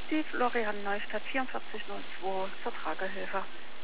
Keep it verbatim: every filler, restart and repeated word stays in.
Die Florian Neustadt vierundvierzig null zwei zur Tragehilfe.